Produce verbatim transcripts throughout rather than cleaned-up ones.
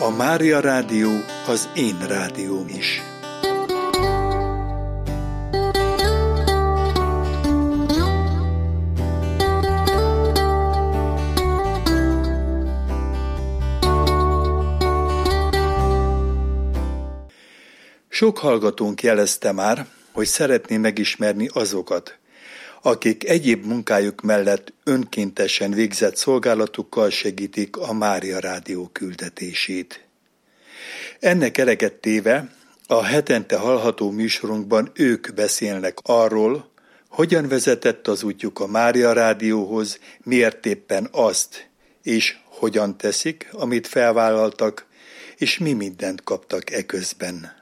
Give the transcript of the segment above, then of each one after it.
A Mária Rádió az én rádióm is. Sok hallgatónk jelezte már, hogy szeretné megismerni azokat, akik egyéb munkájuk mellett önkéntesen végzett szolgálatukkal segítik a Mária Rádió küldetését. Ennek eleget téve a hetente hallható műsorunkban ők beszélnek arról, hogyan vezetett az útjuk a Mária Rádióhoz, miért éppen azt, és hogyan teszik, amit felvállaltak, és mi mindent kaptak eközben.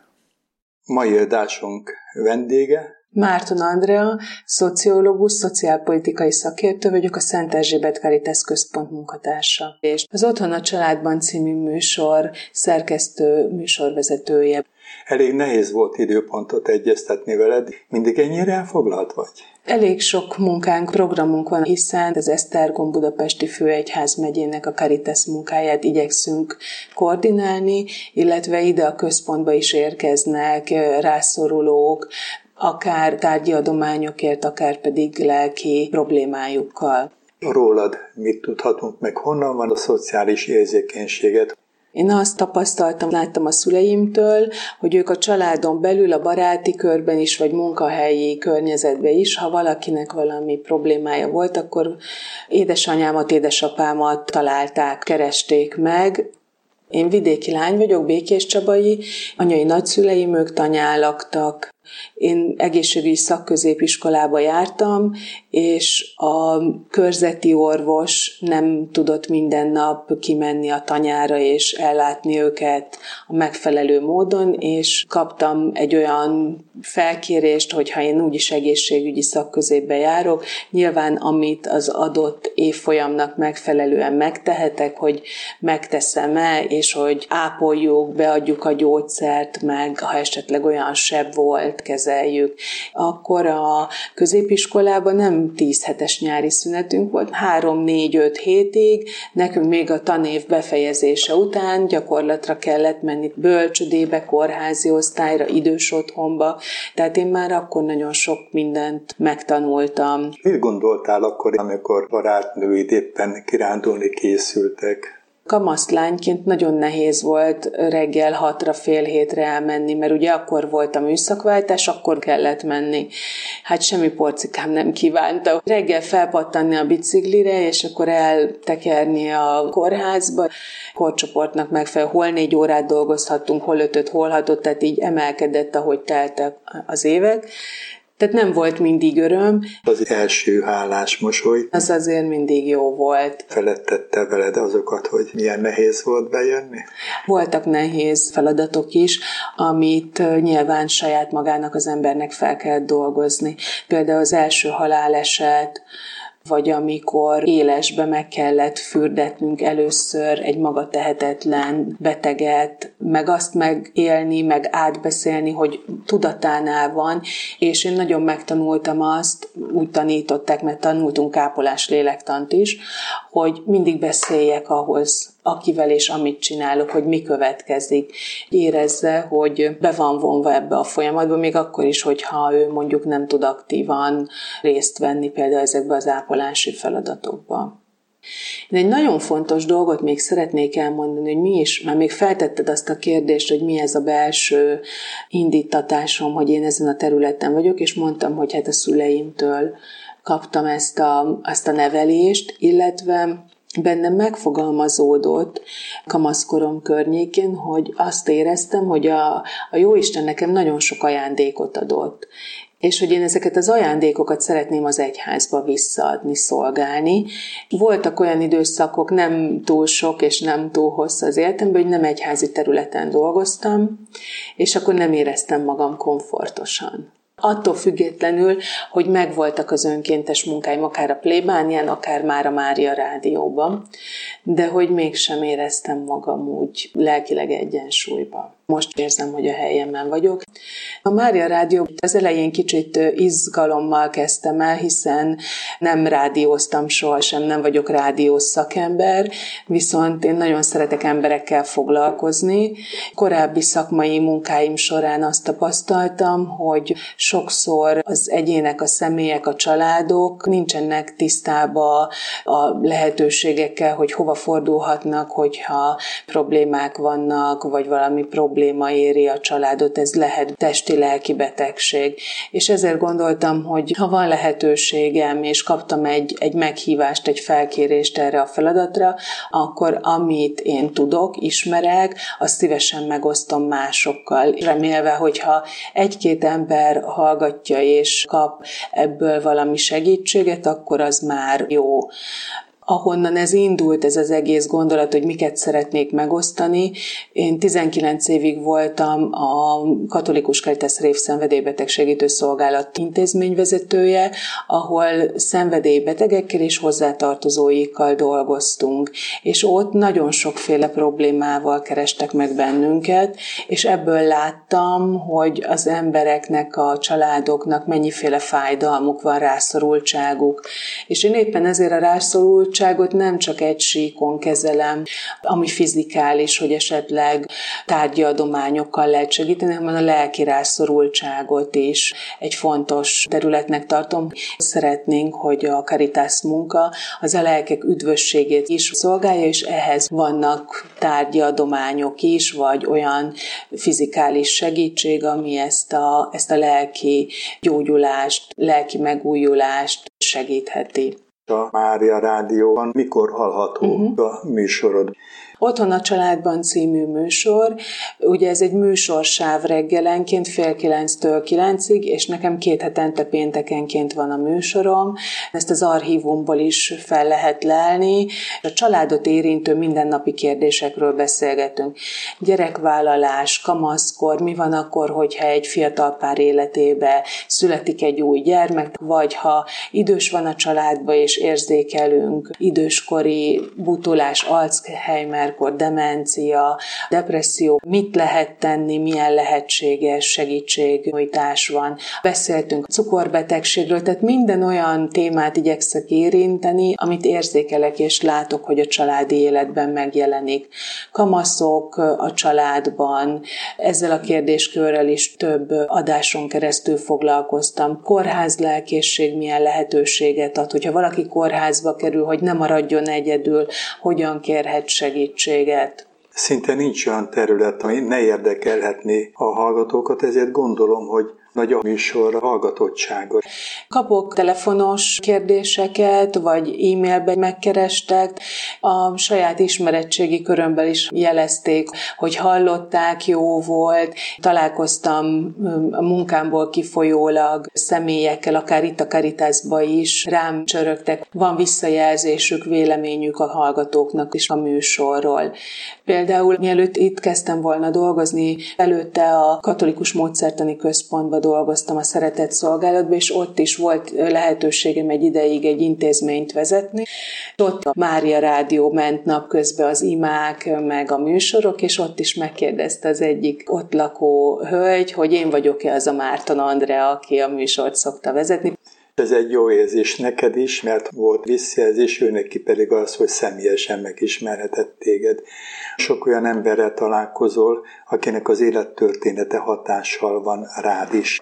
Mai adásunk vendége Márton Andrea, szociológus, szociálpolitikai szakértő vagyok, a Szent Erzsébet Caritas Központ munkatársa, és az Otthon a Családban című műsor szerkesztő műsorvezetője. Elég nehéz volt időpontot egyeztetni veled, mindig ennyire elfoglalt vagy? Elég sok munkánk, programunk van, hiszen az Esztergom Budapesti Főegyházmegyének a Caritas munkáját igyekszünk koordinálni, illetve ide a központba is érkeznek rászorulók, akár tárgyi adományokért, akár pedig lelki problémájukkal. Rólad mit tudhatunk meg? Honnan van a szociális érzékenységet? Én azt tapasztaltam, láttam a szüleimtől, hogy ők a családon belül, a baráti körben is, vagy munkahelyi környezetben is, ha valakinek valami problémája volt, akkor édesanyámat, édesapámat találták, keresték meg. Én vidéki lány vagyok, békéscsabai, anyai nagyszüleim, ők tanyán laktak. Én egészségügyi szakközépiskolába jártam, és a körzeti orvos nem tudott minden nap kimenni a tanyára és ellátni őket a megfelelő módon, és kaptam egy olyan felkérést, hogy ha én úgyis egészségügyi szakközépbe járok, nyilván amit az adott évfolyamnak megfelelően megtehetek, hogy megteszem-e, és hogy ápoljuk, beadjuk a gyógyszert, meg ha esetleg olyan seb volt, kezeljük. Akkor a középiskolában nem tíz hetes nyári szünetünk volt, három, négy, öt hétig, nekünk még a tanév befejezése után gyakorlatra kellett menni bölcsödébe, kórházi osztályra, idős otthonba, tehát én már akkor nagyon sok mindent megtanultam. Mit gondoltál akkor, amikor barátnőid éppen kirándulni készültek? Kamaszlányként nagyon nehéz volt reggel hatra, fél hétre elmenni, mert ugye akkor volt a műszakváltás, akkor kellett menni. Hát semmi porcikám nem kívánta. Reggel felpattanni a biciklire, és akkor eltekerni a kórházba. Korcsoportnak megfelelő, hol négy órát dolgozhattunk, hol ötöt, hol hatot, tehát így emelkedett, ahogy teltek az évek. Tehát nem volt mindig öröm. Az első hálás mosoly. Az azért mindig jó volt. Felettette veled azokat, hogy milyen nehéz volt bejönni? Voltak nehéz feladatok is, amit nyilván saját magának az embernek fel kellett dolgozni. Például az első haláleset, vagy amikor élesbe meg kellett fürdetnünk először egy magatehetetlen beteget, meg azt megélni, meg átbeszélni, hogy tudatánál van, és én nagyon megtanultam azt, úgy tanították, mert tanultunk ápolás lélektant is, hogy mindig beszéljek ahhoz, akivel és amit csinálok, hogy mi következik. Érezze, hogy be van vonva ebbe a folyamatba, még akkor is, hogyha ő mondjuk nem tud aktívan részt venni például ezekbe az ápolási feladatokba. Én egy nagyon fontos dolgot még szeretnék elmondani, hogy mi is, mert még feltetted azt a kérdést, hogy mi ez a belső indítatásom, hogy én ezen a területen vagyok, és mondtam, hogy hát a szüleimtől kaptam ezt a, ezt a nevelést, illetve bennem megfogalmazódott kamaszkorom környékén, hogy azt éreztem, hogy a, a Jóisten nekem nagyon sok ajándékot adott, és hogy én ezeket az ajándékokat szeretném az egyházba visszaadni, szolgálni. Voltak olyan időszakok, nem túl sok és nem túl hosszú az életemben, hogy nem egyházi területen dolgoztam, és akkor nem éreztem magam komfortosan. Attól függetlenül, hogy megvoltak az önkéntes munkáim, akár a plébánián, akár már a Mária Rádióban, de hogy mégsem éreztem magam úgy lelkileg egyensúlyban. Most érzem, hogy a helyemen vagyok. A Mária Rádió az elején kicsit izgalommal kezdtem el, hiszen nem rádióztam sohasem, nem vagyok rádiós szakember, viszont én nagyon szeretek emberekkel foglalkozni. Korábbi szakmai munkáim során azt tapasztaltam, hogy sokszor az egyének, a személyek, a családok nincsenek tisztában a lehetőségekkel, hogy hova fordulhatnak, hogyha problémák vannak, vagy valami problémák, probléma éri a családot, ez lehet testi-lelki betegség. És ezért gondoltam, hogy ha van lehetőségem, és kaptam egy, egy meghívást, egy felkérést erre a feladatra, akkor amit én tudok, ismerek, azt szívesen megosztom másokkal. Remélve, hogyha egy-két ember hallgatja és kap ebből valami segítséget, akkor az már jó. Ahonnan ez indult, ez az egész gondolat, hogy miket szeretnék megosztani. Én tizenkilenc évig voltam a Katolikus Caritas Rév Szenvedélybetegsegítő Szolgálat intézményvezetője, ahol szenvedélybetegekkel és hozzátartozóikkal dolgoztunk. És ott nagyon sokféle problémával kerestek meg bennünket, és ebből láttam, hogy az embereknek, a családoknak mennyiféle fájdalmuk van, rászorultságuk. És én éppen ezért a rászorult nem csak egy síkon kezelem, ami fizikális, hogy esetleg tárgyi adományokkal lehet segíteni, hanem a lelki rászorultságot is egy fontos területnek tartom. Szeretnénk, hogy a Caritas munka az a lelkek üdvösségét is szolgálja, és ehhez vannak tárgyi adományok is, vagy olyan fizikális segítség, ami ezt a, ezt a lelki gyógyulást, lelki megújulást segítheti. A Mária Rádióban mikor hallható uh-huh. a műsorod? Otthon a családban című műsor, ugye ez egy műsorsáv reggelenként fél kilenctől kilencig, és nekem két hetente péntekenként van a műsorom. Ezt az archívumból is fel lehet lelni. A családot érintő mindennapi kérdésekről beszélgetünk. Gyerekvállalás, kamaszkor, mi van akkor, hogyha egy fiatal pár életébe születik egy új gyermek, vagy ha idős van a családban és érzékelünk időskori butulás, Alzheimer, demencia, depresszió, mit lehet tenni, milyen lehetséges segítségnyújtás van. Beszéltünk cukorbetegségről, tehát minden olyan témát igyekszek érinteni, amit érzékelek és látok, hogy a családi életben megjelenik. Kamaszok a családban, ezzel a kérdéskörrel is több adáson keresztül foglalkoztam. Kórházlelkészség milyen lehetőséget ad, hogyha valaki kórházba kerül, hogy ne maradjon egyedül, hogyan kérhet segítséget. Szinte nincs olyan terület, ami ne érdekelhetné a hallgatókat, ezért gondolom, hogy nagy a műsor hallgatottsága. Kapok telefonos kérdéseket, vagy e-mailben megkerestek. A saját ismeretségi körömben is jelezték, hogy hallották, jó volt. Találkoztam a munkámból kifolyólag személyekkel, akár itt a Caritasba is, rám csörögtek. Van visszajelzésük, véleményük a hallgatóknak is a műsorról. Például mielőtt itt kezdtem volna dolgozni, előtte a Katolikus Módszertani Központban dolgoztam a Szeretett Szolgálatban, és ott is volt lehetőségem egy ideig egy intézményt vezetni. Ott a Mária Rádió ment napközben az imák, meg a műsorok, és ott is megkérdezte az egyik ott lakó hölgy, hogy én vagyok-e az a Márton Andrea, aki a műsort szokta vezetni. Ez egy jó érzés neked is, mert volt visszajelzés, ő neki pedig az, hogy személyesen megismerhetett téged. Sok olyan emberrel találkozol, akinek az élettörténete hatással van rád is.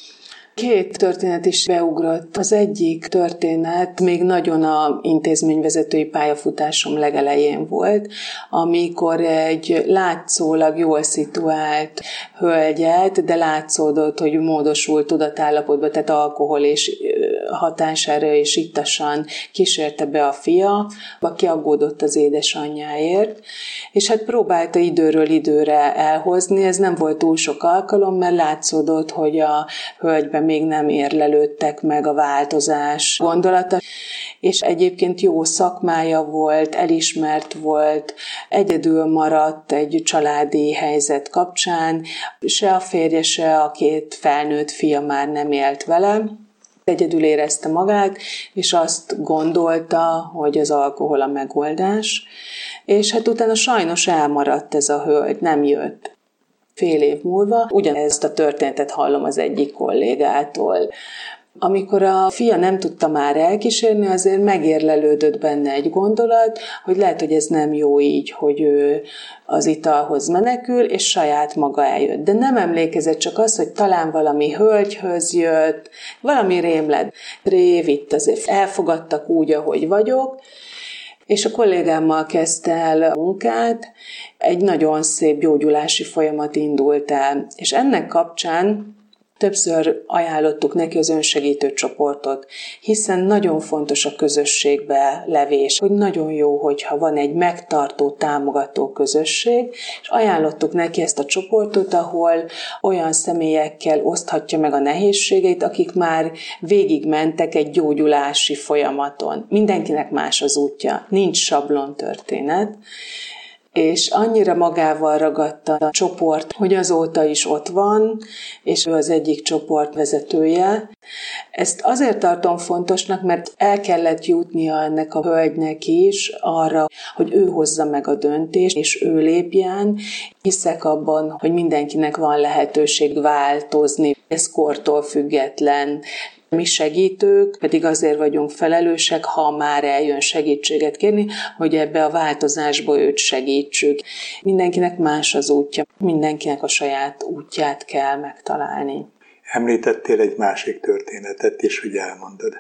Két történet is beugrott. Az egyik történet még nagyon a intézményvezetői pályafutásom legelején volt, amikor egy látszólag jól szituált hölgyet, de látszódott, hogy módosult tudatállapotban, tehát alkohol és hatására és ittasan kísérte be a fia, aki aggódott az édesanyjáért, és hát próbálta időről időre elhozni, ez nem volt túl sok alkalom, mert látszódott, hogy a hölgyben még nem érlelődtek meg a változás gondolata, és egyébként jó szakmája volt, elismert volt, egyedül maradt egy családi helyzet kapcsán, se a férje, se a két felnőtt fia már nem élt vele, egyedül érezte magát, és azt gondolta, hogy az alkohol a megoldás, és hát utána sajnos elmaradt ez a hölgy, nem jött. fél év múlva ugyanezt a történetet hallom az egyik kollégától. Amikor a fia nem tudta már elkísérni, azért megérlelődött benne egy gondolat, hogy lehet, hogy ez nem jó így, hogy ő az italhoz menekül, és saját maga eljött. De nem emlékezett, csak az, hogy talán valami hölgyhöz jött, valami rémlet. Rév itt azért elfogadtak úgy, ahogy vagyok, és a kollégámmal kezdte el a munkát, egy nagyon szép gyógyulási folyamat indult el. És ennek kapcsán többször ajánlottuk neki az önsegítő csoportot, hiszen nagyon fontos a közösségbe levés, hogy nagyon jó, hogyha van egy megtartó, támogató közösség, és ajánlottuk neki ezt a csoportot, ahol olyan személyekkel oszthatja meg a nehézségeit, akik már végigmentek egy gyógyulási folyamaton. Mindenkinek más az útja, nincs sablon történet, és annyira magával ragadta a csoport, hogy azóta is ott van, és ő az egyik csoport vezetője. Ezt azért tartom fontosnak, mert el kellett jutnia ennek a hölgynek is arra, hogy ő hozza meg a döntést, és ő lépjen. Hiszek abban, hogy mindenkinek van lehetőség változni, ez kortól független. Mi segítők pedig azért vagyunk felelősek, ha már eljön segítséget kérni, hogy ebbe a változásba őt segítsük. Mindenkinek más az útja, mindenkinek a saját útját kell megtalálni. Említettél egy másik történetet is, hogy elmondod.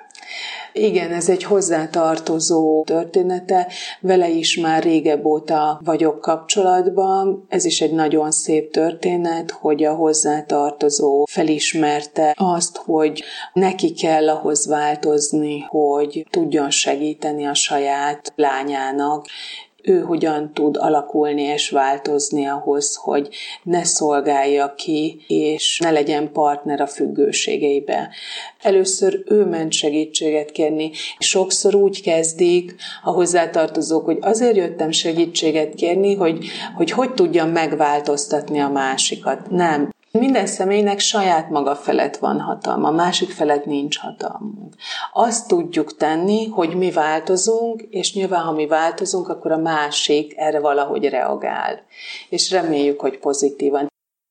Igen, ez egy hozzátartozó története, vele is már régebb óta vagyok kapcsolatban. Ez is egy nagyon szép történet, hogy a hozzátartozó felismerte azt, hogy neki kell ahhoz változni, hogy tudjon segíteni a saját lányának. Ő hogyan tud alakulni és változni ahhoz, hogy ne szolgálja ki, és ne legyen partner a függőségeibe. Először ő ment segítséget kérni. Sokszor úgy kezdik a hozzátartozók, hogy azért jöttem segítséget kérni, hogy hogy, hogy tudjam megváltoztatni a másikat. Nem. Minden személynek saját maga felett van hatalma, a másik felett nincs hatalmunk. Azt tudjuk tenni, hogy mi változunk, és nyilván, ha mi változunk, akkor a másik erre valahogy reagál. És reméljük, hogy pozitívan.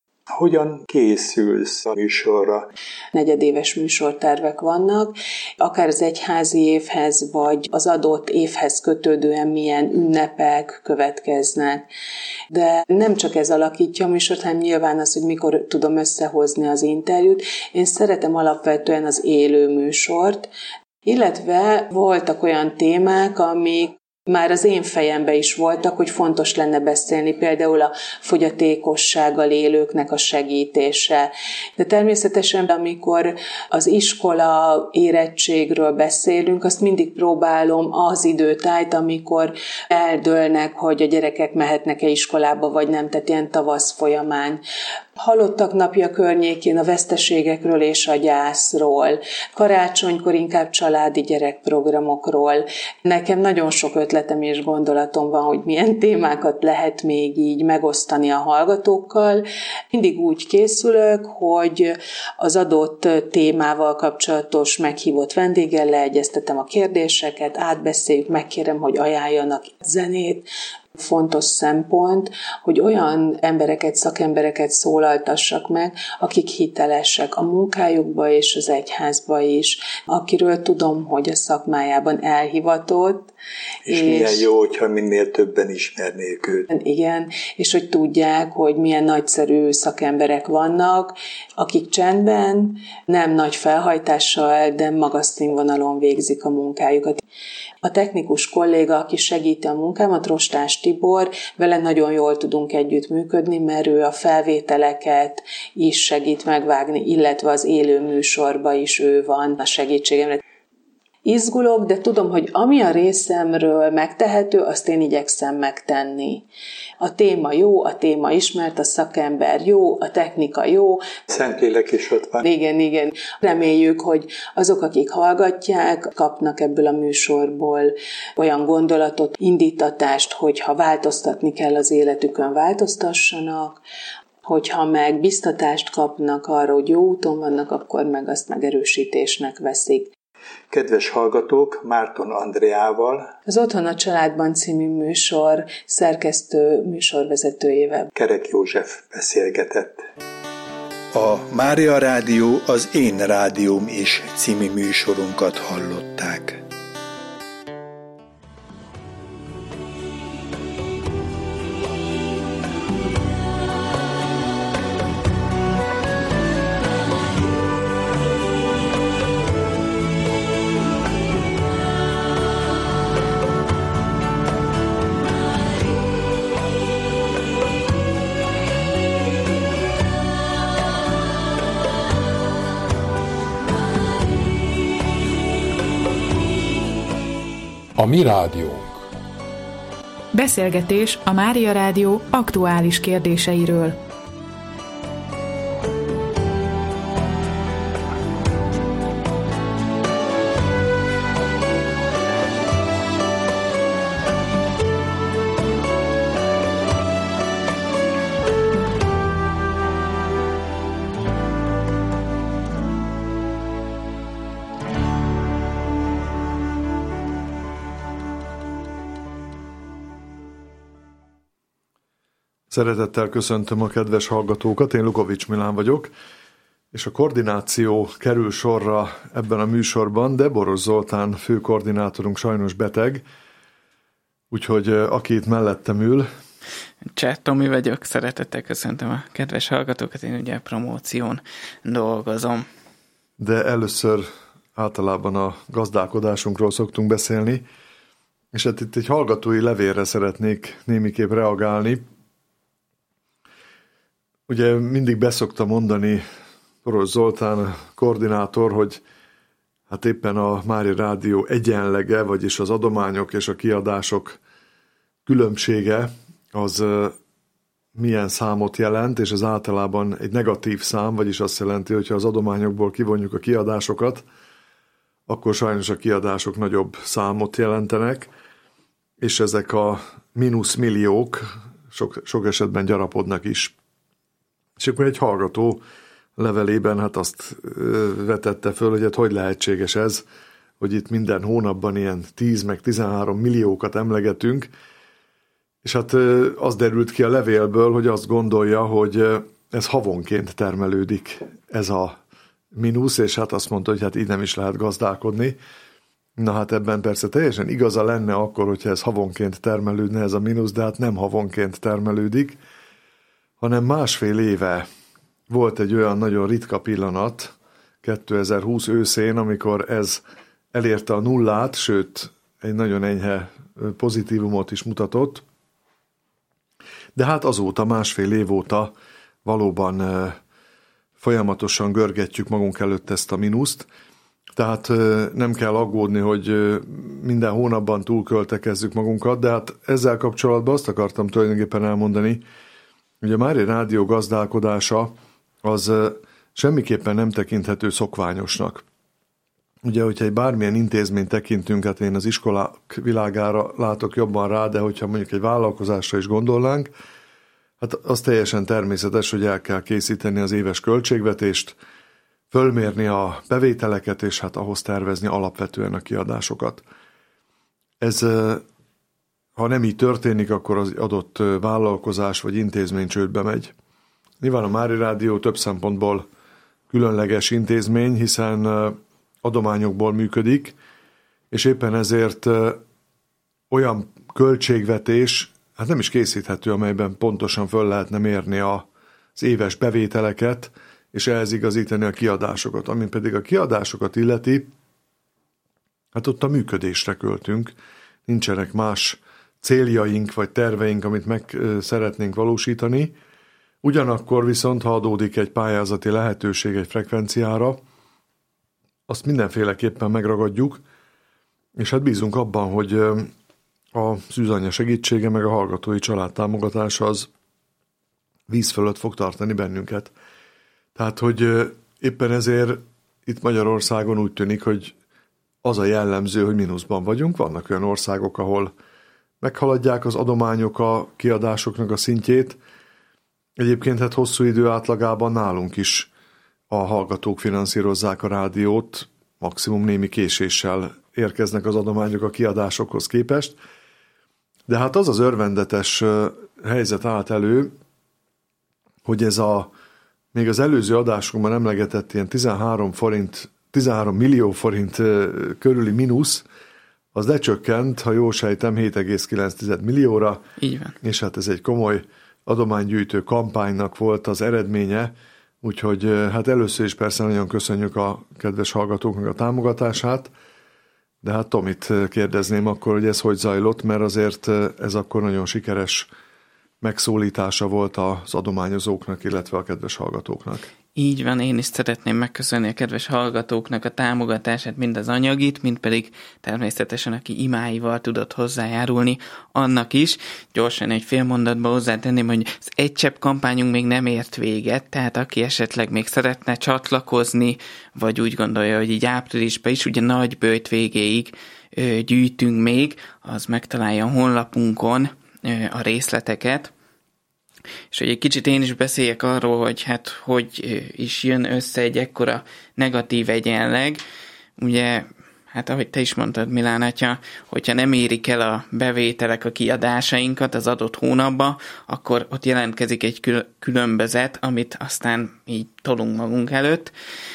Hogyan készülsz a műsorra? Negyedéves műsortervek vannak, akár az egyházi évhez, vagy az adott évhez kötődően milyen ünnepek következnek. De nem csak ez alakítja a műsort, hanem nyilván az, hogy mikor tudom összehozni az interjút. Én szeretem alapvetően az élő műsort, illetve voltak olyan témák, amik már az én fejemben is voltak, hogy fontos lenne beszélni, például a fogyatékossággal élőknek a segítése. De természetesen, amikor az iskola érettségről beszélünk, azt mindig próbálom az időtájt, amikor eldőlnek, hogy a gyerekek mehetnek-e iskolába, vagy nem, tehát ilyen tavasz folyamán. Halottak napja környékén a veszteségekről és a gyászról, karácsonykor inkább családi gyerekprogramokról. Nekem nagyon sok ötletem és gondolatom van, hogy milyen témákat lehet még így megosztani a hallgatókkal. Mindig úgy készülök, hogy az adott témával kapcsolatos meghívott vendéggel leegyeztetem a kérdéseket, átbeszéljük, megkérem, hogy ajánljanak zenét. Fontos szempont, hogy olyan embereket, szakembereket szólaltassak meg, akik hitelesek a munkájukba és az egyházba is, akiről tudom, hogy a szakmájában elhivatott. És, és milyen jó, hogyha minél többen ismernék őt. Igen, és hogy tudják, hogy milyen nagyszerű szakemberek vannak, akik csendben, nem nagy felhajtással, de magas színvonalon végzik a munkájukat. A technikus kolléga, aki segíti a munkámat, Rostás Tibor, vele nagyon jól tudunk együttműködni, mert ő a felvételeket is segít megvágni, illetve az élő műsorban is ő van a segítségemre. Izgulok, de tudom, hogy ami a részemről megtehető, azt én igyekszem megtenni. A téma jó, a téma ismert, a szakember jó, a technika jó. Szentlélek is ott van. Igen, igen. Reméljük, hogy azok, akik hallgatják, kapnak ebből a műsorból olyan gondolatot, indítatást, hogyha változtatni kell az életükön, változtassanak, hogyha meg biztatást kapnak arra, hogy jó úton vannak, akkor meg azt megerősítésnek veszik. Kedves hallgatók, Márton Andreával, az Otthon a családban című műsor szerkesztő műsorvezetőjével, Kerek József beszélgetett. A Mária Rádió az Én Rádióm is című műsorunkat hallották. A mi rádiónk. Beszélgetés a Mária Rádió aktuális kérdéseiről. Szeretettel köszöntöm a kedves hallgatókat, én Lukovics Milán vagyok, és a koordináció kerül sorra ebben a műsorban, de Boros Zoltán főkoordinátorunk sajnos beteg, úgyhogy aki itt mellettem ül. Cseh Tomi vagyok, szeretettel köszöntöm a kedves hallgatókat, én ugye promóción dolgozom. De először általában a gazdálkodásunkról szoktunk beszélni, és hát itt egy hallgatói levélre szeretnék némiképp reagálni. Ugye mindig beszokta mondani Boros Zoltán koordinátor, hogy hát éppen a Mária Rádió egyenlege, vagyis az adományok és a kiadások különbsége az milyen számot jelent, és ez általában egy negatív szám, vagyis azt jelenti, hogyha az adományokból kivonjuk a kiadásokat, akkor sajnos a kiadások nagyobb számot jelentenek, és ezek a mínusz milliók sok, sok esetben gyarapodnak is. És akkor egy hallgató levelében hát azt vetette föl, hogy hát hogy lehetséges ez, hogy itt minden hónapban ilyen tíz meg tizenhárom milliókat emlegetünk, és hát az derült ki a levélből, hogy azt gondolja, hogy ez havonként termelődik ez a mínusz, és hát azt mondta, hogy hát így nem is lehet gazdálkodni. Na hát ebben persze teljesen igaza lenne akkor, hogyha ez havonként termelődne ez a mínusz, de hát nem havonként termelődik, hanem másfél éve volt egy olyan nagyon ritka pillanat, kétezer-húsz őszén, amikor ez elérte a nullát, sőt, egy nagyon enyhe pozitívumot is mutatott, de hát azóta, másfél év óta valóban folyamatosan görgetjük magunk előtt ezt a mínuszt, tehát nem kell aggódni, hogy minden hónapban túlköltekezzük magunkat, de hát ezzel kapcsolatban azt akartam tulajdonképpen elmondani, hogy a Mária Rádió gazdálkodása az semmiképpen nem tekinthető szokványosnak. Ugye, hogyha egy bármilyen intézményt tekintünk, hát én az iskolák világára látok jobban rá, de hogyha mondjuk egy vállalkozásra is gondolnánk, hát az teljesen természetes, hogy el kell készíteni az éves költségvetést, fölmérni a bevételeket, és hát ahhoz tervezni alapvetően a kiadásokat. Ez, ha nem így történik, akkor az adott vállalkozás vagy intézmény csődbe megy. Nyilván a Mária Rádió több szempontból különleges intézmény, hiszen adományokból működik, és éppen ezért olyan költségvetés, hát nem is készíthető, amelyben pontosan föl lehetne mérni az éves bevételeket, és ehhez igazítani a kiadásokat. Ami pedig a kiadásokat illeti, hát ott a működésre költünk, nincsenek más céljaink vagy terveink, amit meg szeretnénk valósítani. Ugyanakkor viszont, ha adódik egy pályázati lehetőség egy frekvenciára, azt mindenféleképpen megragadjuk, és hát bízunk abban, hogy a szűzanyja segítsége meg a hallgatói család támogatása az víz fölött fog tartani bennünket. Tehát, hogy éppen ezért itt Magyarországon úgy tűnik, hogy az a jellemző, hogy mínuszban vagyunk. Vannak olyan országok, ahol meghaladják az adományok a kiadásoknak a szintjét. Egyébként hát hosszú idő átlagában nálunk is a hallgatók finanszírozzák a rádiót, maximum némi késéssel érkeznek az adományok a kiadásokhoz képest. De hát az az örvendetes helyzet állt elő, hogy ez a még az előző adásunkban emlegetett ilyen tizenhárom forint, tizenhárom millió forint körüli mínusz, az lecsökkent, ha jól sejtem, hét egész kilenc millióra. Így van. És hát ez egy komoly adománygyűjtő kampánynak volt az eredménye, úgyhogy hát először is persze nagyon köszönjük a kedves hallgatóknak a támogatását, de hát Tomit kérdezném akkor, hogy ez hogy zajlott, mert azért ez akkor nagyon sikeres megszólítása volt az adományozóknak, illetve a kedves hallgatóknak. Így van, én is szeretném megköszönni a kedves hallgatóknak a támogatását, mind az anyagit, mind pedig természetesen, aki imáival tudott hozzájárulni, annak is. Gyorsan egy fél mondatba hozzátenném, hogy az Egy Csepp kampányunk még nem ért véget, tehát aki esetleg még szeretne csatlakozni, vagy úgy gondolja, hogy így áprilisban is, ugye nagy bőjt végéig ö, gyűjtünk még, az megtalálja a honlapunkon ö, a részleteket. És hogy egy kicsit én is beszéljek arról, hogy hát hogy is jön össze egy ekkora negatív egyenleg. Ugye, hát ahogy te is mondtad, Milán atya, hogyha nem érik el a bevételek a kiadásainkat az adott hónapba, akkor ott jelentkezik egy különbözet, amit aztán így tolunk magunk előtt.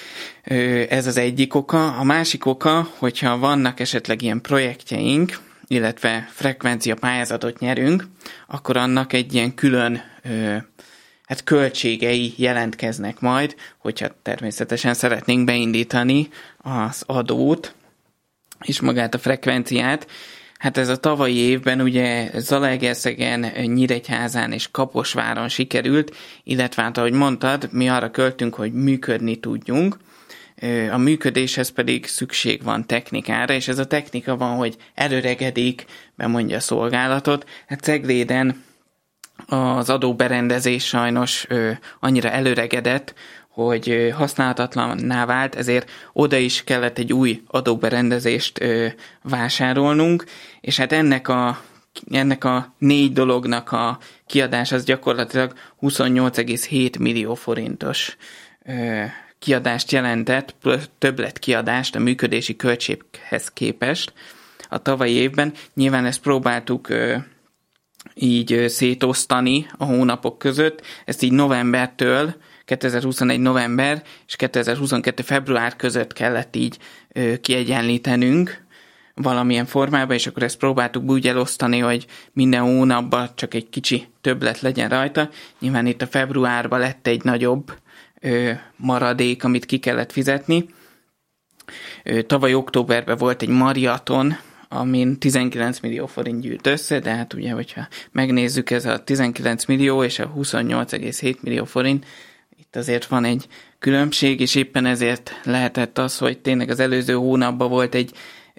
Ez az egyik oka. A másik oka, hogyha vannak esetleg ilyen projektjeink, illetve frekvencia pályázatot nyerünk, akkor annak egy ilyen külön ö, hát költségei jelentkeznek majd, hogyha természetesen szeretnénk beindítani az adót és magát a frekvenciát. Hát ez a tavalyi évben ugye Zalaegerszegen, Nyíregyházán és Kaposváron sikerült, illetve hát ahogy mondtad, mi arra költünk, hogy működni tudjunk. A működéshez pedig szükség van technikára, és ez a technika van, hogy előregedik, bemondja a szolgálatot. Hát Cegléden az adóberendezés sajnos ö, annyira előregedett, hogy ö, használhatatlanná vált, ezért oda is kellett egy új adóberendezést ö, vásárolnunk, és hát ennek a, ennek a négy dolognak a kiadás az gyakorlatilag huszonnyolc egész hét millió forintos ö, kiadást jelentett, többletkiadást a működési költséghez képest a tavalyi évben. Nyilván ezt próbáltuk ö, így ö, szétosztani a hónapok között, ezt így novembertől, kétezer-huszonegy november és kétezer-huszonkettő február között kellett így ö, kiegyenlítenünk valamilyen formában, és akkor ezt próbáltuk úgy elosztani, hogy minden hónapban csak egy kicsi többlet legyen rajta. Nyilván itt a februárban lett egy nagyobb maradék, amit ki kellett fizetni. Tavaly októberben volt egy maraton, amin tizenkilenc millió forint gyűlt össze, de hát ugye, hogyha megnézzük, ez a tizenkilenc millió és a huszonnyolc egész hét millió forint, itt azért van egy különbség, és éppen ezért lehetett az, hogy tényleg az előző hónapban volt egy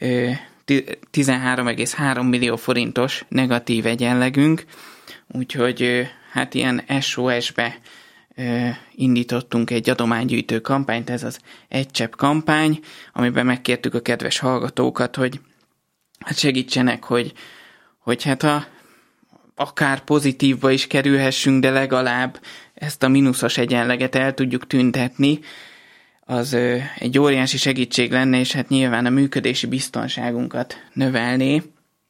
tizenhárom egész három millió forintos negatív egyenlegünk, úgyhogy hát ilyen es o es-be indítottunk egy adománygyűjtő kampányt, ez az Egy Csepp kampány, amiben megkértük a kedves hallgatókat, hogy hát segítsenek, hogy, hogy hát a, akár pozitívba is kerülhessünk, de legalább ezt a mínuszos egyenleget el tudjuk tüntetni, az ö, egy óriási segítség lenne, és hát nyilván a működési biztonságunkat növelné.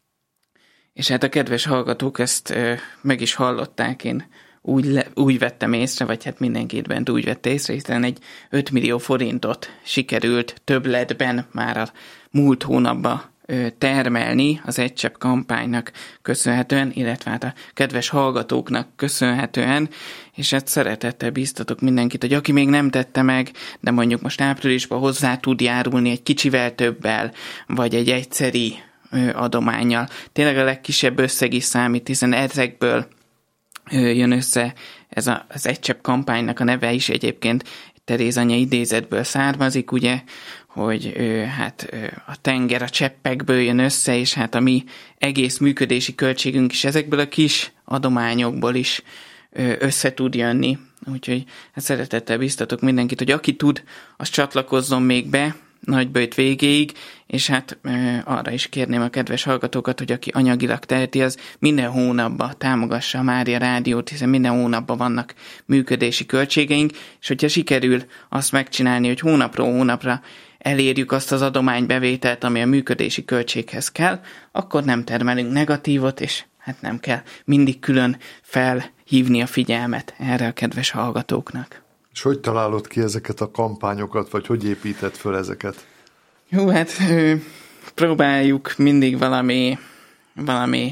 És hát a kedves hallgatók ezt ö, meg is hallották, én Úgy, le, úgy vettem észre, vagy hát mindenki itt bent úgy vette észre, hiszen egy öt millió forintot sikerült többletben már a múlt hónapban ö, termelni az Egy Csepp kampánynak köszönhetően, illetve hát a kedves hallgatóknak köszönhetően, és hát szeretettel bíztatok mindenkit, hogy aki még nem tette meg, de mondjuk most áprilisban hozzá tud járulni egy kicsivel többel, vagy egy egyszeri ö, adománnyal. Tényleg a legkisebb összeg is számít, hiszen ezekből jön össze ez a, az Egy Csepp kampánynak a neve is egyébként Teréz anya idézetből származik, ugye, hogy ö, hát ö, a tenger a cseppekből jön össze, és hát a mi egész működési költségünk is ezekből a kis adományokból is ö, össze tud jönni. Úgyhogy hát szeretettel biztatok mindenkit, hogy aki tud, az csatlakozzon még be nagybőjt végéig, és hát e, arra is kérném a kedves hallgatókat, hogy aki anyagilag teheti, az minden hónapban támogassa a Mária Rádiót, hiszen minden hónapban vannak működési költségeink, és hogyha sikerül azt megcsinálni, hogy hónapról hónapra elérjük azt az adománybevételt, ami a működési költséghez kell, akkor nem termelünk negatívot, és hát nem kell mindig külön felhívni a figyelmet erre a kedves hallgatóknak. És hogy találod ki ezeket a kampányokat, vagy hogy építed föl ezeket? Jó, hát próbáljuk mindig valami, valami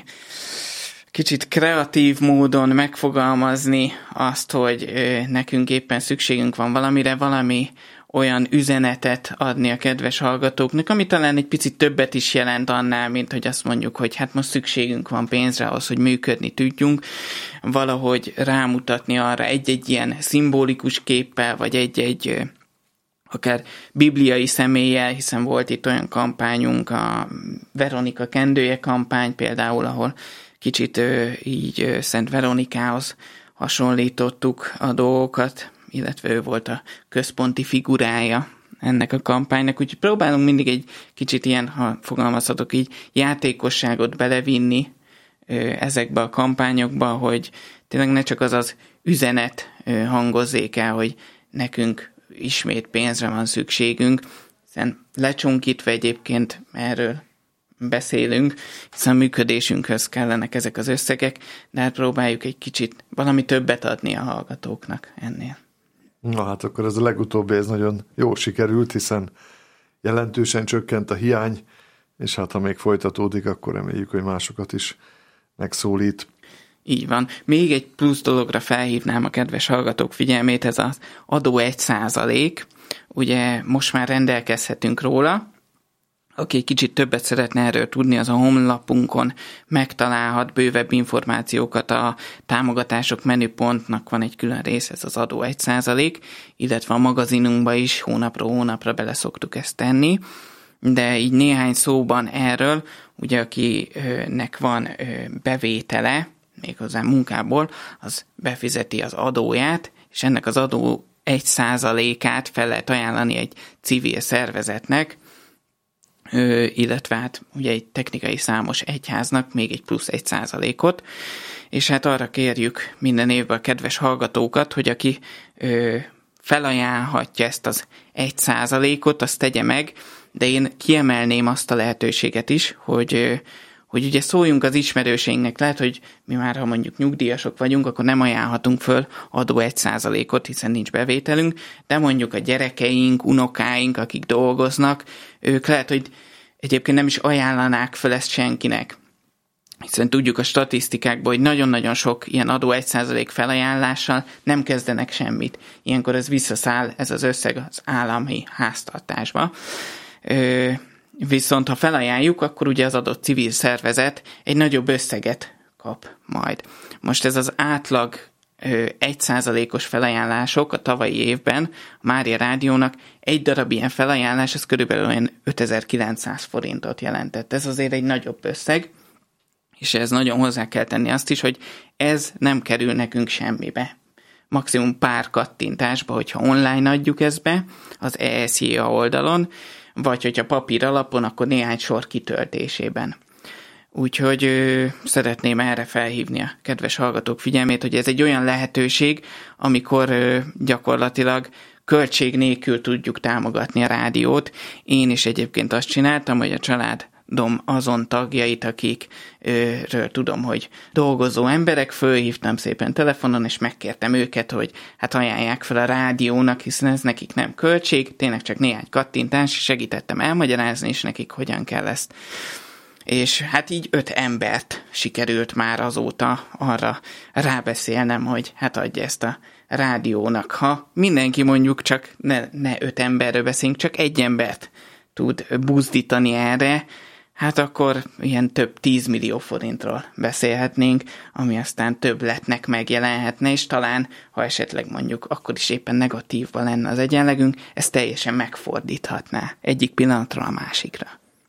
kicsit kreatív módon megfogalmazni azt, hogy nekünk éppen szükségünk van valamire, valami olyan üzenetet adni a kedves hallgatóknak, ami talán egy picit többet is jelent annál, mint hogy azt mondjuk, hogy hát most szükségünk van pénzre ahhoz, hogy működni tudjunk, valahogy rámutatni arra egy-egy ilyen szimbolikus képpel, vagy egy-egy akár bibliai személlyel, hiszen volt itt olyan kampányunk, a Veronika kendője kampány például, ahol kicsit így Szent Veronikához hasonlítottuk a dolgokat, illetve ő volt a központi figurája ennek a kampánynak, úgyhogy próbálunk mindig egy kicsit ilyen, ha fogalmazhatok így, játékosságot belevinni ezekbe a kampányokba, hogy tényleg ne csak az az üzenet hangozzék el, hogy nekünk ismét pénzre van szükségünk, hiszen lecsunkítva egyébként erről beszélünk, hiszen a működésünkhöz kellenek ezek az összegek, de hát próbáljuk egy kicsit valami többet adni a hallgatóknak ennél. Na hát akkor ez a legutóbbi, ez nagyon jól sikerült, hiszen jelentősen csökkent a hiány, és hát ha még folytatódik, akkor reméljük, hogy másokat is megszólít. Így van. Még egy plusz dologra felhívnám a kedves hallgatók figyelmét, ez az adó egy százalék. Ugye most már rendelkezhetünk róla. Aki egy kicsit többet szeretne erről tudni, az a honlapunkon megtalálhat bővebb információkat. A támogatások menüpontnak van egy külön rész, ez az adó egy százalék, illetve a magazinunkba is hónapról hónapra bele szoktuk ezt tenni. De így néhány szóban erről, ugye akinek van bevétele, méghozzá munkából, az befizeti az adóját, és ennek az adó egy százalékát fel lehet ajánlani egy civil szervezetnek, illetve hát ugye egy technikai számos egyháznak még egy plusz egy százalékot, és hát arra kérjük minden évben a kedves hallgatókat, hogy aki felajánlhatja ezt az egy százalékot, azt tegye meg, de én kiemelném azt a lehetőséget is, hogy hogy ugye szóljunk az ismerőseinknek, lehet, hogy mi már, ha mondjuk nyugdíjasok vagyunk, akkor nem ajánlhatunk föl adó egy százalékot, hiszen nincs bevételünk, de mondjuk a gyerekeink, unokáink, akik dolgoznak, ők lehet, hogy egyébként nem is ajánlanák föl ezt senkinek. Hiszen tudjuk a statisztikákból, hogy nagyon-nagyon sok ilyen adó egy százalék felajánlással nem kezdenek semmit. Ilyenkor ez visszaszáll, ez az összeg az állami háztartásba. Ö, Viszont ha felajánljuk, akkor ugye az adott civil szervezet egy nagyobb összeget kap majd. Most ez az átlag egy százalékos felajánlások a tavalyi évben a Mária Rádiónak egy darab ilyen felajánlás, ez körülbelül olyan ötezer-kilencszáz forintot jelentett. Ez azért egy nagyobb összeg, és ez nagyon hozzá kell tenni azt is, hogy ez nem kerül nekünk semmibe. Maximum pár kattintásba, hogyha online adjuk ezt be az e es jé á oldalon, vagy hogyha papír alapon, akkor néhány sor kitöltésében. Úgyhogy ö, szeretném erre felhívni a kedves hallgatók figyelmét, hogy ez egy olyan lehetőség, amikor ö, gyakorlatilag költség nélkül tudjuk támogatni a rádiót. Én is egyébként azt csináltam, hogy a családom azon tagjait, akikről tudom, hogy dolgozó emberek, fölhívtam szépen telefonon, és megkértem őket, hogy hát ajánlják fel a rádiónak, hiszen ez nekik nem költség, tényleg csak néhány kattintás, segítettem elmagyarázni is nekik, hogyan kell ezt. És hát így öt embert sikerült már azóta arra rábeszélnem, hogy hát adja ezt a rádiónak. Ha mindenki mondjuk csak ne, ne öt emberről beszélünk, csak egy embert tud buzdítani erre, hát akkor ilyen több tízmillió forintról beszélhetnénk, ami aztán többletnek megjelenhetne, és talán, ha esetleg mondjuk akkor is éppen negatívban lenne az egyenlegünk, ez teljesen megfordíthatná egyik pillanatról a másikra.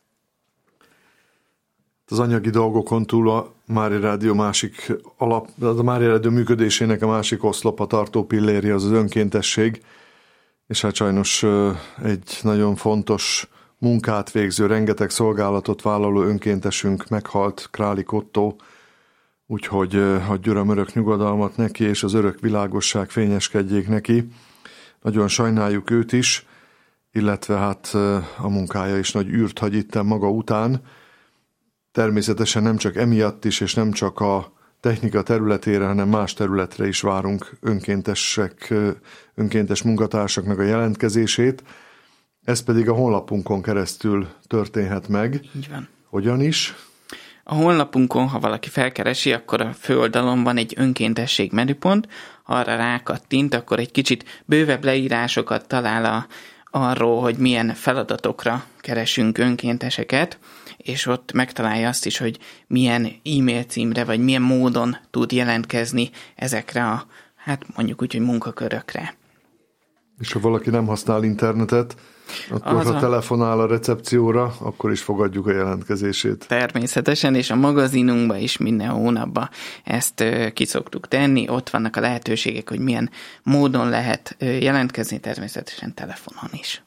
Az anyagi dolgokon túl a Mária Rádió másik alap, a Mária Rádió működésének a másik oszlopa, tartó pilléri az az önkéntesség, és hát sajnos egy nagyon fontos munkát végző, rengeteg szolgálatot vállaló önkéntesünk meghalt, Králik Ottó, úgyhogy hagyj Uram örök nyugodalmat neki, és az örök világosság fényeskedjék neki. Nagyon sajnáljuk őt is, illetve hát a munkája is nagy űrt hagy itten maga után. Természetesen nem csak emiatt is, és nem csak a technika területére, hanem más területre is várunk önkéntesek, önkéntes munkatársaknak a jelentkezését. Ez pedig a honlapunkon keresztül történhet meg. Így van. Hogyan is? A honlapunkon, ha valaki felkeresi, akkor a főoldalon van egy önkéntesség menüpont, arra rákattint, akkor egy kicsit bővebb leírásokat talál a, arról, hogy milyen feladatokra keresünk önkénteseket, és ott megtalálja azt is, hogy milyen e-mail címre, vagy milyen módon tud jelentkezni ezekre a, hát mondjuk úgy, hogy munkakörökre. És ha valaki nem használ internetet, akkor az ha a... telefonál a recepcióra, akkor is fogadjuk a jelentkezését. Természetesen, és a magazinunkban is minden hónapban ezt ki szoktuk tenni. Ott vannak a lehetőségek, hogy milyen módon lehet jelentkezni, természetesen telefonon is.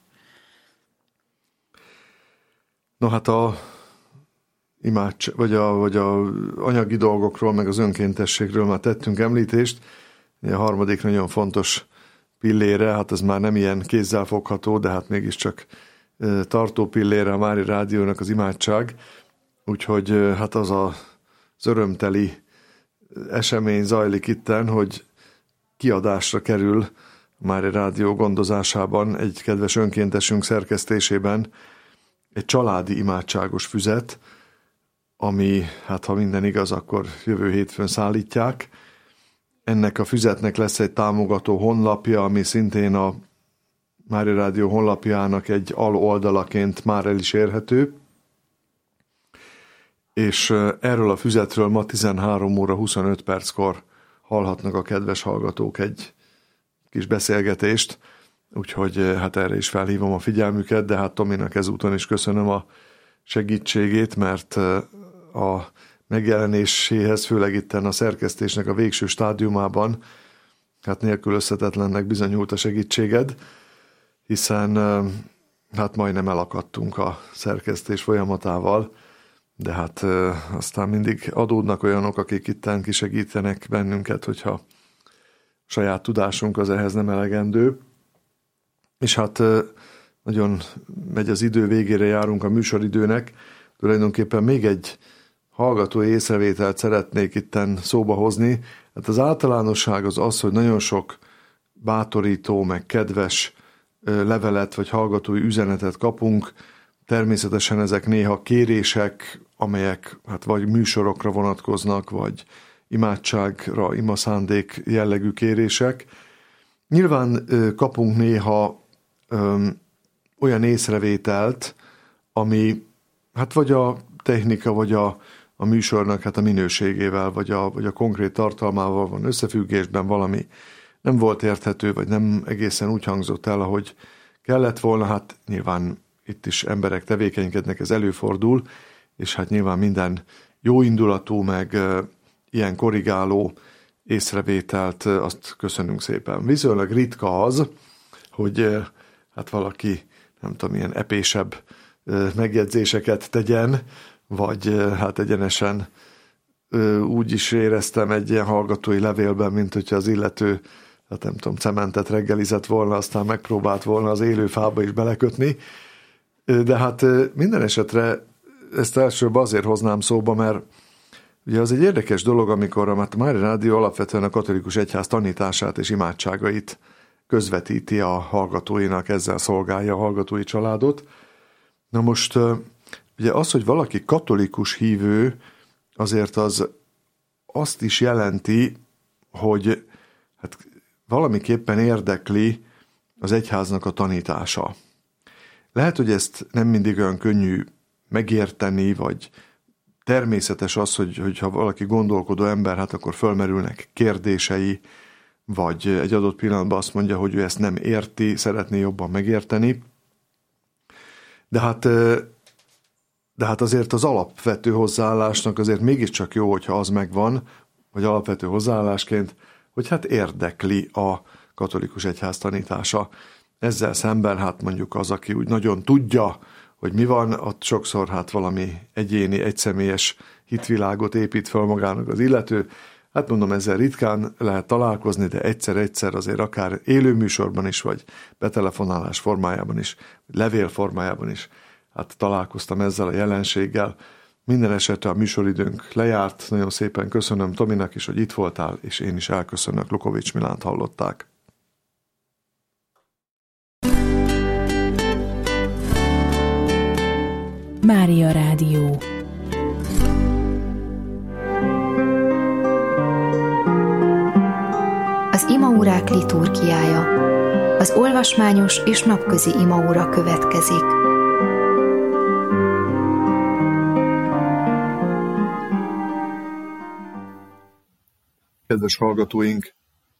No hát a imádság, vagy a, vagy a anyagi dolgokról, meg az önkéntességről már tettünk említést. A harmadik nagyon fontos pillére, hát ez már nem ilyen kézzel fogható, de hát mégiscsak tartó pillére a Mária Rádiónak az imádság. Úgyhogy hát az a, az örömteli esemény zajlik itten, hogy kiadásra kerül a Mária Rádió gondozásában, egy kedves önkéntesünk szerkesztésében egy családi imádságos füzet, ami, hát ha minden igaz, akkor jövő hétfőn szállítják. Ennek a füzetnek lesz egy támogató honlapja, ami szintén a Mária Rádió honlapjának egy aloldalaként már el is érhető. És erről a füzetről ma tizenhárom óra huszonöt perckor hallhatnak a kedves hallgatók egy kis beszélgetést, úgyhogy hát erre is felhívom a figyelmüket, de hát Tominak ezúton is köszönöm a segítségét, mert a megjelenéséhez, főleg itten a szerkesztésnek a végső stádiumában, hát nélkülözhetetlennek bizonyult a segítséged, hiszen hát majdnem elakadtunk a szerkesztés folyamatával, de hát aztán mindig adódnak olyanok, akik itten kisegítenek bennünket, hogyha saját tudásunk az ehhez nem elegendő. És hát nagyon megy az idő, végére járunk a műsoridőnek, tulajdonképpen még egy hallgatói észrevételt szeretnék itten szóba hozni. Hát az általánosság az az, hogy nagyon sok bátorító, meg kedves levelet, vagy hallgatói üzenetet kapunk. Természetesen ezek néha kérések, amelyek hát vagy műsorokra vonatkoznak, vagy imádságra, imaszándék jellegű kérések. Nyilván kapunk néha öm, olyan észrevételt, ami hát vagy a technika, vagy a, a műsornak hát a minőségével, vagy a, vagy a konkrét tartalmával van összefüggésben, valami nem volt érthető, vagy nem egészen úgy hangzott el, ahogy kellett volna. Hát nyilván itt is emberek tevékenykednek, ez előfordul, és hát nyilván minden jóindulatú, meg e, ilyen korrigáló észrevételt, e, azt köszönünk szépen. Viszonylag ritka az, hogy e, hát valaki, nem tudom, ilyen epésebb e, megjegyzéseket tegyen, vagy e, hát egyenesen e, úgy is éreztem egy ilyen hallgatói levélben, mint hogyha az illető, hát nem tudom, cementet reggelizett volna, aztán megpróbált volna az élő fába is belekötni. De hát minden esetre ezt elsőbb azért hoznám szóba, mert ugye az egy érdekes dolog, amikor a Mária Rádió alapvetően a katolikus egyház tanítását és imádságait közvetíti a hallgatóinak, ezzel szolgálja a hallgatói családot. Na most ugye az, hogy valaki katolikus hívő, azért az azt is jelenti, hogy hát valamiképpen érdekli az egyháznak a tanítása. Lehet, hogy ezt nem mindig olyan könnyű megérteni, vagy természetes az, hogy, hogyha valaki gondolkodó ember, hát akkor fölmerülnek kérdései, vagy egy adott pillanatban azt mondja, hogy ő ezt nem érti, szeretné jobban megérteni. De hát, de hát azért az alapvető hozzáállásnak azért mégiscsak jó, hogyha az megvan, vagy alapvető hozzáállásként, hogy hát érdekli a katolikus egyház tanítása. Ezzel szemben hát mondjuk az, aki úgy nagyon tudja, hogy mi van, ott sokszor hát valami egyéni, egyszemélyes hitvilágot épít fel magának az illető, Hát mondom, ezzel ritkán lehet találkozni, de egyszer-egyszer azért akár élő műsorban is, vagy betelefonálás formájában is, vagy levél formájában is, hát találkoztam ezzel a jelenséggel. Minden esetre a műsoridőnk lejárt. Nagyon szépen köszönöm Tominak is, hogy itt voltál, és én is elköszönök. Lukovics Milánt hallották. Mária Rádió. Az imaórák liturgiája. Az olvasmányos és napközi imaóra következik. Kedves hallgatóink,